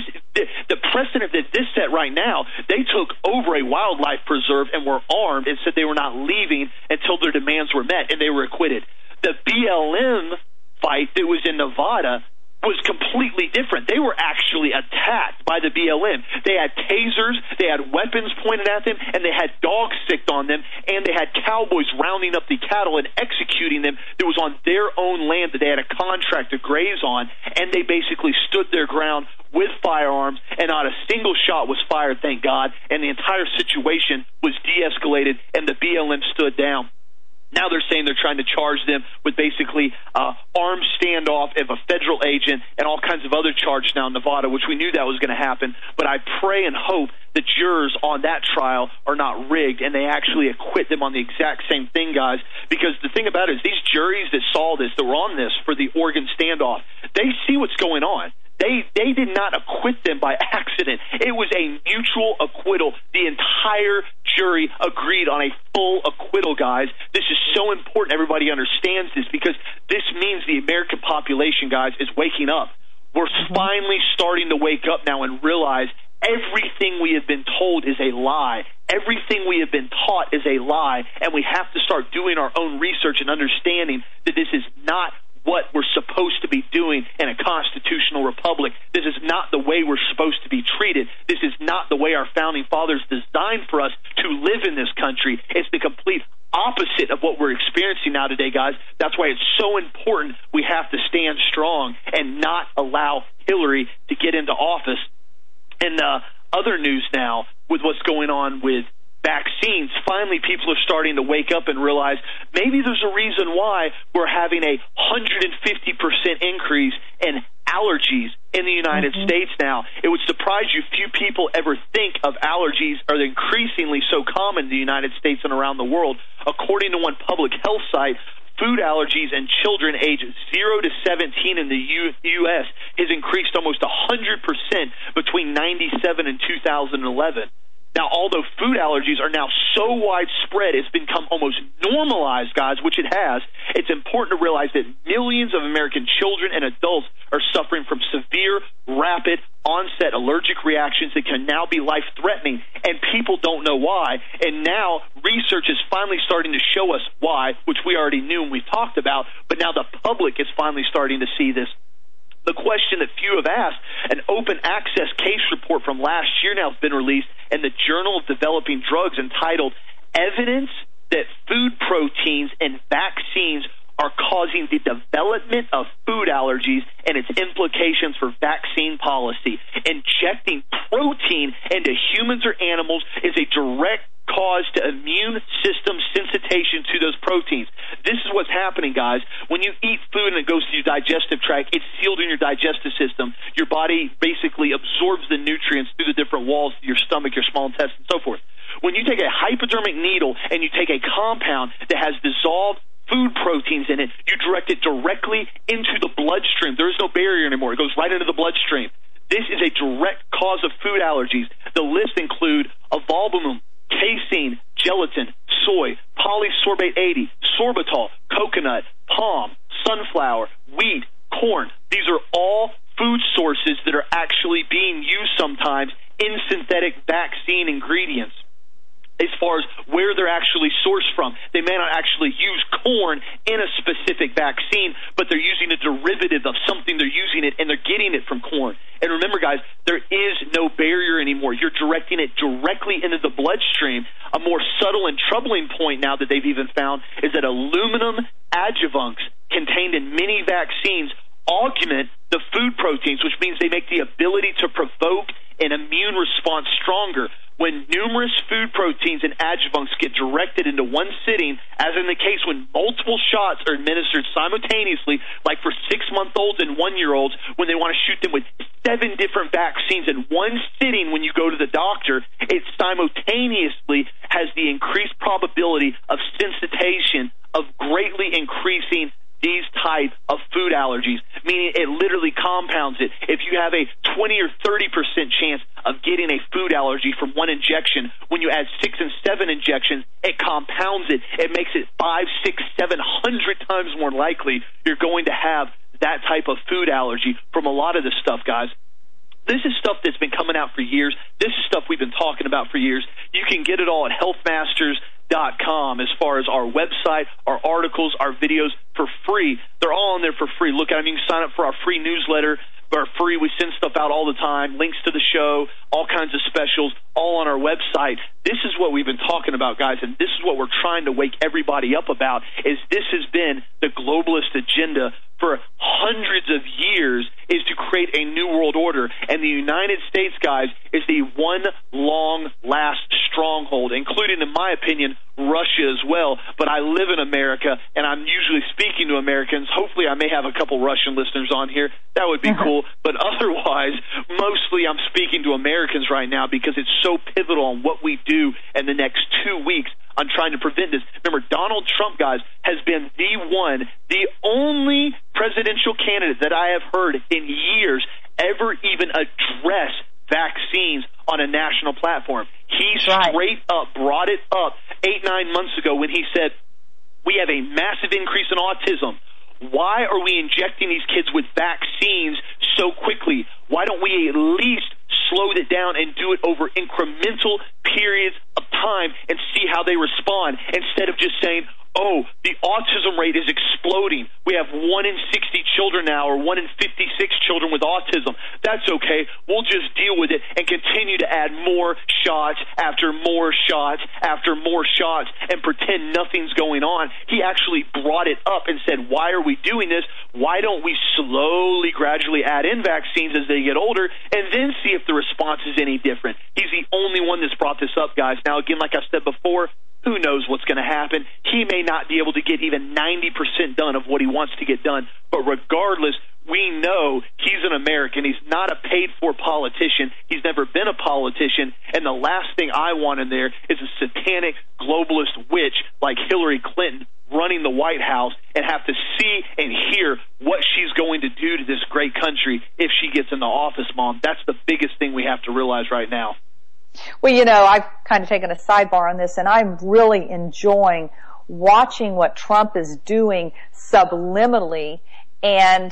the precedent that this set right now, they took over a wildlife preserve and were armed and said they were not leaving until their demands were met, and they were acquitted. The BLM fight that was in Nevada was completely different. They were actually attacked by the BLM. They had tasers, they had weapons pointed at them, and they had dogs sicked on them, and they had cowboys rounding up the cattle and executing them that was on their own land that they had a contract to graze on, and they basically stood their ground with firearms, and not a single shot was fired, thank God, and the entire situation was de-escalated, and the BLM stood down. Now they're saying they're trying to charge them with basically armed standoff of a federal agent and all kinds of other charges now in Nevada, which we knew that was going to happen. But I pray and hope the jurors on that trial are not rigged and they actually acquit them on the exact same thing, guys, because the thing about it is these juries that saw this, that were on this for the Oregon standoff, they see what's going on. They did not acquit them by accident. It was a mutual acquittal. The entire jury agreed on a full acquittal, guys. This is so important everybody understands this, because this means the American population, guys, is waking up. We're finally starting to wake up now and realize everything we have been told is a lie. Everything we have been taught is a lie, and we have to start doing our own research and understanding that this is not what we're supposed to be doing in a constitutional republic. This is not the way we're supposed to be treated. This is not the way our founding fathers designed for us to live in this country. It's the complete opposite of what we're experiencing now today, guys. That's why it's so important we have to stand strong and not allow Hillary to get into office. And other news now with what's going on with vaccines, finally people are starting to wake up and realize maybe there's a reason why we're having a 150% increase in allergies in the United States now. It would surprise you few people ever think of allergies are increasingly so common in the United States and around the world. According to one public health site, food allergies in children ages 0 to 17 in the U.S. has increased almost 100% between 1997 and 2011. Now, although food allergies are now so widespread, it's become almost normalized, guys, which it has, it's important to realize that millions of American children and adults are suffering from severe, rapid onset allergic reactions that can now be life-threatening, and people don't know why. And now research is finally starting to show us why, which we already knew and we've talked about, but now the public is finally starting to see this. The question that few have asked, an open access case report from last year now has been released in the Journal of Developing Drugs entitled Evidence That Food Proteins and Vaccines Are Causing the Development of Food Allergies and Its Implications for Vaccine Policy. Injecting protein into humans or animals is a direct cause to immune system sensitization to those proteins. This is what's happening, guys. When you eat food and it goes to your digestive tract, it's sealed in your digestive system. Your body basically absorbs the nutrients through the different walls of your stomach, your small intestine, and so forth. When you take a hypodermic needle and you take a compound that has dissolved food proteins in it, you direct it directly into the bloodstream. There is no barrier anymore. It goes right into the bloodstream. This is a direct cause of food allergies. The list include avalbumin, casein, gelatin, soy, polysorbate 80, sorbitol, coconut, palm, sunflower, wheat, corn. These are all food sources that are actually being used sometimes in synthetic vaccine ingredients. As far as where they're actually sourced from, they may not actually use corn in a specific vaccine, but they're using a derivative of something. They're using it, and they're getting it from corn. And remember, guys, there is no barrier anymore. You're directing it directly into the bloodstream. A more subtle and troubling point now that they've even found is that aluminum adjuvants contained in many vaccines augment the food proteins, which means they make the ability to provoke an immune response stronger. When numerous food proteins and adjuvants get directed into one sitting, as in the case when multiple shots are administered simultaneously, like for 6-month-olds and 1-year-olds, when they want to shoot them with 7 different vaccines in one sitting when you go to the doctor, it simultaneously has the increased probability of sensitization, of greatly increasing these type of food allergies, meaning it literally compounds it. If you have a 20 or 30% chance of getting a food allergy from one injection, when you add 6 and 7 injections, it compounds it. It makes it 5, 6, 700 times more likely you're going to have that type of food allergy from a lot of this stuff, guys. This is stuff that's been coming out for years. This is stuff we've been talking about for years. You can get it all at healthmasters.com as far as our website, our articles, our videos for free. They're all on there for free. Look at them. You can sign up for our free newsletter. They're free. We send stuff out all the time, links to the show, all kinds of specials, all on our website. This is what we've been talking about, guys, and this is what we're trying to wake everybody up about, is this has been the globalist agenda for hundreds of years, is to create a new world order. And the United States, guys, is the one long last stronghold, including, in my opinion, Russia as well. But I live in America, and I'm usually speaking to Americans. Hopefully I may have a couple Russian listeners on here. That would be cool. But otherwise, mostly I'm speaking to Americans right now because it's so pivotal on what we do in the next 2 weeks on trying to prevent this. Remember, Donald Trump, guys, has been the only presidential candidate that I have heard in years ever even address vaccines on a national platform. He straight up brought it up 8-9 months ago when he said, we have a massive increase in autism. Why are we injecting these kids with vaccines so quickly? Why don't we at least slow it down and do it over incremental periods of time and see how they respond, instead of just saying, oh, the autism rate is exploding. We have 1 in 60 children now, or 1 in 56 children with autism. That's okay. We'll just deal with it and continue to add more shots after more shots after more shots and pretend nothing's going on. He actually brought it up and said, why are we doing this? Why don't we slowly, gradually add in vaccines as they get older and then see if the response is any different? He's the only one that's brought this up, guys. Now, again, like I said before, who knows what's going to happen? He may not be able to get even 90% done of what he wants to get done. But regardless, we know he's an American. He's not a paid-for politician. He's never been a politician. And the last thing I want in there is a satanic globalist witch like Hillary Clinton running the White House and have to see and hear what she's going to do to this great country if she gets in the office, Mom. That's the biggest thing we have to realize right now. Well, you know, I've kind of taken a sidebar on this, and I'm really enjoying watching what Trump is doing subliminally and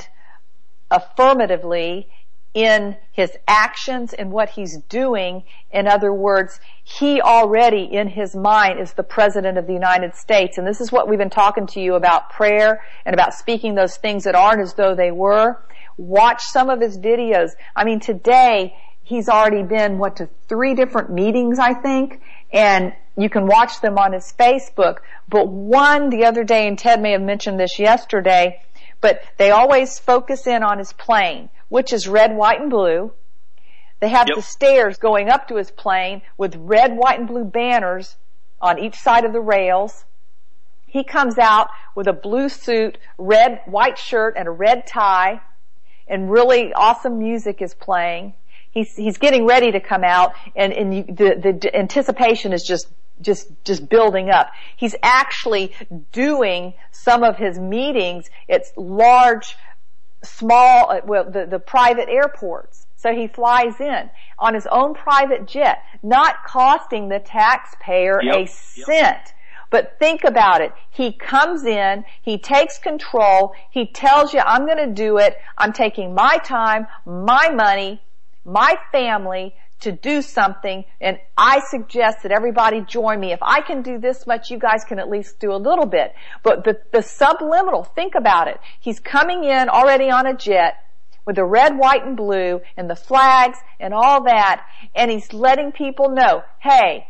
affirmatively in his actions and what he's doing. In other words, he already in his mind is the president of the United States. And this is what we've been talking to you about, prayer and about speaking those things that aren't as though they were. Watch some of his videos. I mean, today he's already been, to 3 different meetings, I think, and you can watch them on his Facebook. But one the other day, and Ted may have mentioned this yesterday, but they always focus in on his plane, which is red, white, and blue. They have the stairs going up to his plane with red, white, and blue banners on each side of the rails. He comes out with a blue suit, red, white shirt, and a red tie, and really awesome music is playing. He's getting ready to come out, and the anticipation is just building up. He's actually doing some of his meetings. It's large, small, the private airports. So he flies in on his own private jet, not costing the taxpayer a cent. But think about it. He comes in, he takes control, he tells you, I'm going to do it, I'm taking my time, my money, my family to do something, and I suggest that everybody join me. If I can do this much, you guys can at least do a little bit. But the subliminal, think about it. He's coming in already on a jet with the red, white, and blue, and the flags, and all that, and he's letting people know, hey,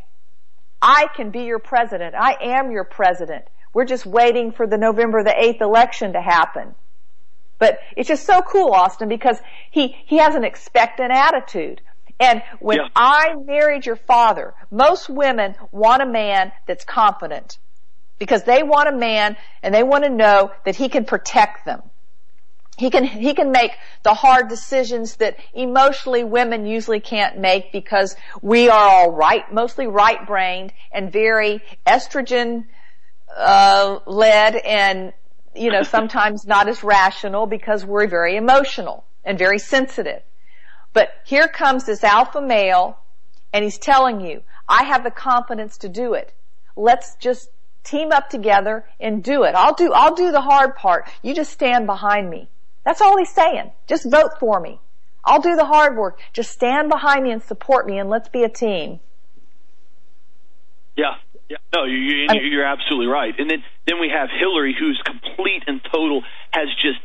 I can be your president. I am your president. We're just waiting for the November the 8th election to happen. But it's just so cool, Austin, because he has an expectant attitude. And when I married your father, most women want a man that's confident because they want a man and they want to know that he can protect them. He can make the hard decisions that emotionally women usually can't make because we are all mostly right-brained and very estrogen led, and sometimes not as rational because we're very emotional and very sensitive. But here comes this alpha male, and he's telling you, I have the confidence to do it. Let's just team up together and do it. I'll do the hard part. You just stand behind me. That's all he's saying. Just vote for me. I'll do the hard work. Just stand behind me and support me, and let's be a team. Yeah. No, you're absolutely right. And then we have Hillary, who's complete and total, has just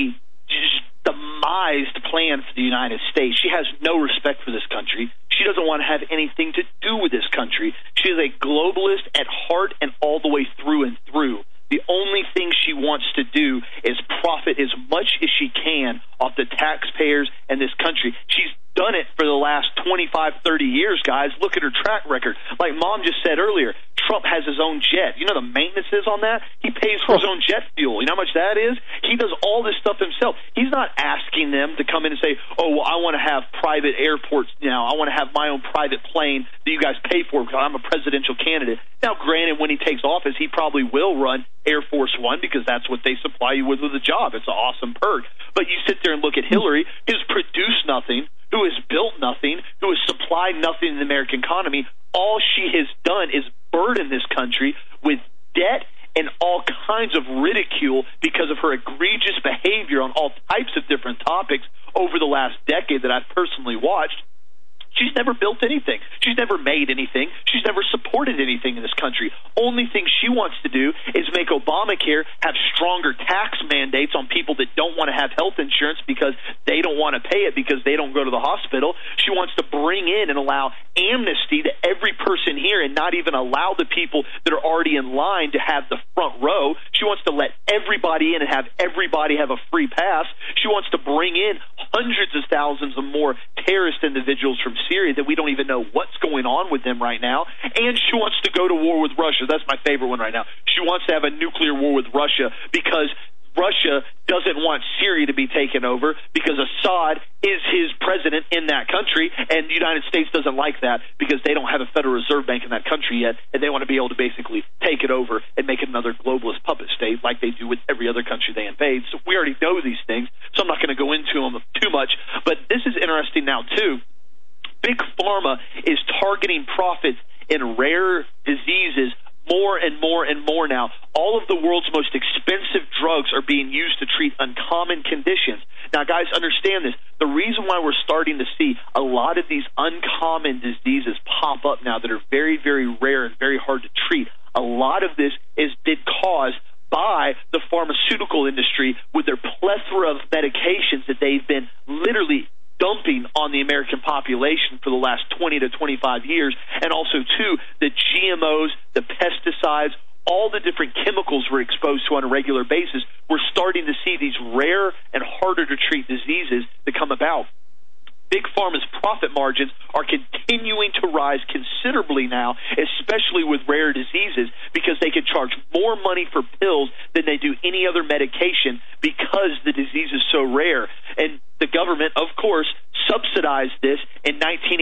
demised plan for the United States. She has no respect for this country. She doesn't want to have anything to do with this country. She is a globalist at heart and all the way through and through. The only thing she wants to do is profit as much as she can off the taxpayers and this country. She's done it for the last 25, 30 years, guys. Look at her track record. Like Mom just said earlier, Trump has his own jet. You know the maintenance is on that? He pays for his own jet fuel. You know how much that is? He does all this stuff himself. He's not asking them to come in and say, oh, well, I want to have private airports now. I want to have my own private plane that you guys pay for because I'm a presidential candidate. Now, granted, when he takes office, he probably will run Air Force One because that's what they supply you with a job. It's an awesome perk. But you sit there and look at Hillary, who's produced nothing, who has built nothing, who has supplied nothing in the American economy. All she has done is burden this country with debt and all kinds of ridicule because of her egregious behavior on all types of different topics over the last decade that I've personally watched. She's never built anything. She's never made anything. She's never supported anything in this country. Only thing she wants to do is make Obamacare have stronger tax mandates on people that don't want to have health insurance because they don't want to pay it because they don't go to the hospital. She wants to bring in and allow amnesty to every person here and not even allow the people that are already in line to have the front row. She wants to let everybody in and have everybody have a free pass. She wants to bring in hundreds of thousands of more terrorist individuals from Syria that we don't even know what's going on with them right now. And she wants to go to war with Russia. That's my favorite one right now. She wants to have a nuclear war with Russia because Russia doesn't want Syria to be taken over because Assad is his president in that country, and the United States doesn't like that because they don't have a Federal Reserve Bank in that country yet, and they want to be able to basically take it over and make it another globalist puppet state like they do with every other country they invade. So we already know these things, so I'm not going to go into them too much. But this is interesting now, too. Big Pharma is targeting profits in rare diseases more and more and more now. All of the world's most expensive drugs are being used to treat uncommon conditions. Now, guys, understand this. The reason why we're starting to see a lot of these uncommon diseases pop up now that are very, very rare and very hard to treat, a lot of this is caused by the pharmaceutical industry with their plethora of medications that they've been literally dumping on the American population for the last 20 to 25 years, and also, too, the GMOs, the pesticides, all the different chemicals we're exposed to on a regular basis. We're starting to see these rare and harder to treat diseases that come about. Big Pharma's profit margins are continuing to rise considerably now, especially with rare diseases, because they can charge more money for pills than they do any other medication because the disease is so rare. And the government, of course, subsidized this in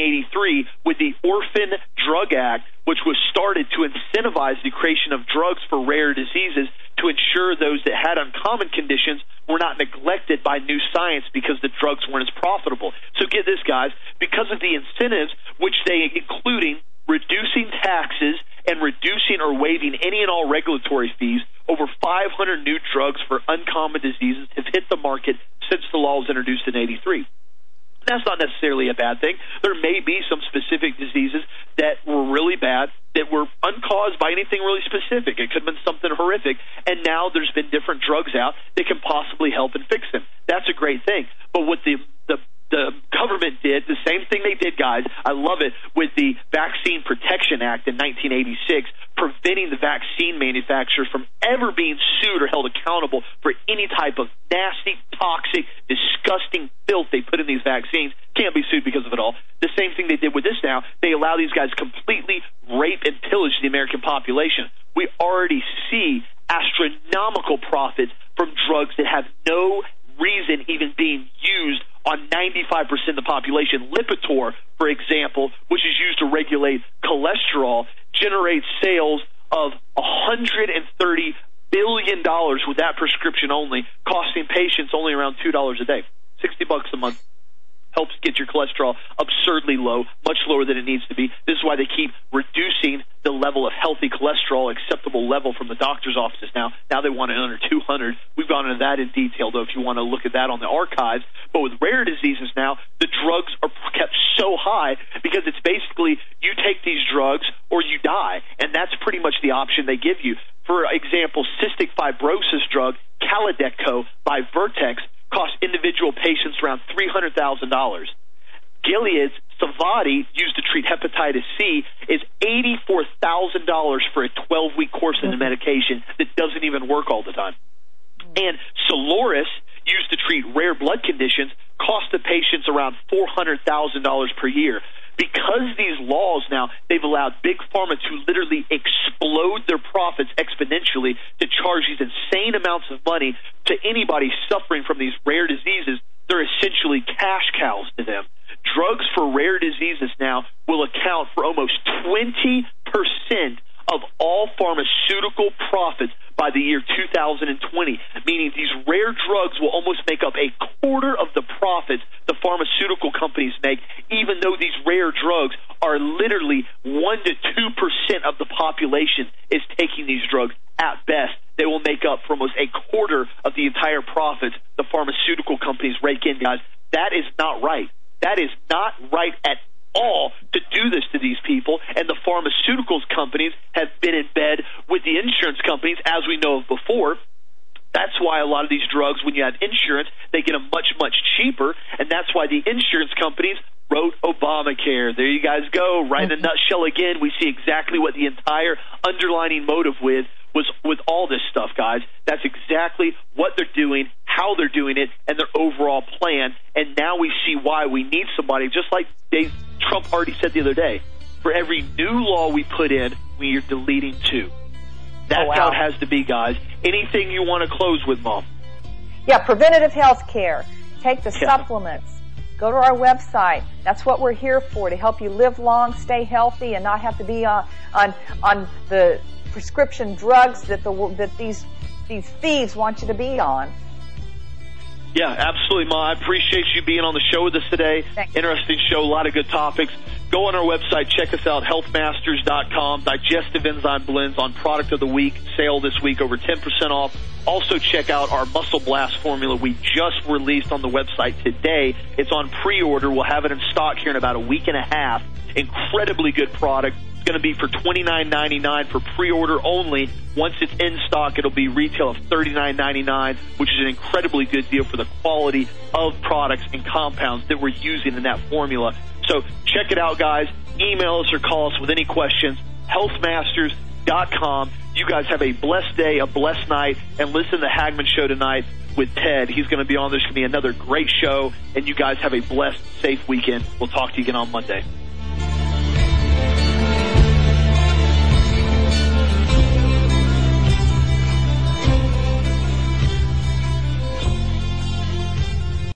1983 with the Orphan Drug Act, which was started to incentivize the creation of drugs for rare diseases to ensure those that had uncommon conditions were not neglected by new science because the drugs weren't as profitable. So get this, guys, because of the incentives, which they including reducing taxes and reducing or waiving any and all regulatory fees, over 500 new drugs for uncommon diseases have hit the market since the law was introduced in 1983. That's not necessarily a bad thing. There may be some specific diseases that were really bad that were uncaused by anything really specific. It could have been something horrific, and now there's been different drugs out that can possibly help and fix them. That's a great thing. But what the government did, the same thing they did, guys, I love it, with the Vaccine Protection Act in 1986, preventing the vaccine manufacturers from ever being sued or held accountable for any type of nasty, toxic, disgusting filth they put in these vaccines. Can't be sued because of it all. The same thing they did with this now. They allow these guys to completely rape and pillage the American population. We already see astronomical profits from drugs that have no reason even being used on 95% of the population. Lipitor, for example, which is used to regulate cholesterol, generates sales of $130 billion with that prescription only, costing patients only around $2 a day, $60 a month. Helps get your cholesterol absurdly low, much lower than it needs to be. This is why they keep reducing the level of healthy cholesterol, acceptable level from the doctor's offices now. Now they want it under 200. We've gone into that in detail, though, if you want to look at that on the archives. But with rare diseases now, the drugs are kept so high because it's basically you take these drugs or you die, and that's pretty much the option they give you. For example, cystic fibrosis drug, Kalydeco by Vertex, cost individual patients around $300,000. Gilead's Savati, used to treat hepatitis C, is $84,000 for a 12-week course of the medication that doesn't even work all the time. And Soloris, used to treat rare blood conditions, cost the patients around $400,000 per year. Because these laws now, they've allowed Big Pharma to literally explode their profits exponentially to charge these insane amounts of money to anybody suffering from these rare diseases. They're essentially cash cows to them. Drugs for rare diseases now will account for almost 20% of all pharmaceutical profits by the year 2020, meaning these rare drugs will almost make up a quarter of the profits the pharmaceutical companies make, even though these rare drugs are literally 1% to 2% of the population is taking these drugs at best. They will make up for almost a quarter of the entire profits the pharmaceutical companies rake in, guys. That is not right. That is not right at all to do this to these people, and the pharmaceuticals companies have been in bed with the insurance companies, as we know of before. That's why a lot of these drugs, when you have insurance, they get them much, much cheaper, and that's why the insurance companies wrote Obamacare. There you guys go, right in a nutshell again. We see exactly what the entire underlining motive was with all this stuff, guys. That's exactly what they're doing, how they're doing it, and their overall plan. And now we see why we need somebody, just like Trump already said the other day, for every new law we put in, we are deleting two. That's how it has to be, guys. Anything you want to close with, Mom? Yeah, preventative health care. Take the supplements. Go to our website. That's what we're here for, to help you live long, stay healthy, and not have to be on the prescription drugs that these thieves want you to be on. Yeah, absolutely, Ma. I appreciate you being on the show with us today. Thanks. Interesting show, a lot of good topics. Go on our website, check us out, healthmasters.com. Digestive enzyme blends on product of the week, sale this week, over 10% off. Also check out our Muscle Blast formula we just released on the website today. It's on pre-order. We'll have it in stock here in about a week and a half. Incredibly good product. It's going to be for $29.99 for pre-order only. Once it's in stock, it'll be retail of $39.99, which is an incredibly good deal for the quality of products and compounds that we're using in that formula. So check it out, guys. Email us or call us with any questions. Healthmasters.com. You guys have a blessed day, a blessed night, and listen to the Hagman Show tonight with Ted. He's going to be on. There's going to be another great show, and you guys have a blessed, safe weekend. We'll talk to you again on Monday.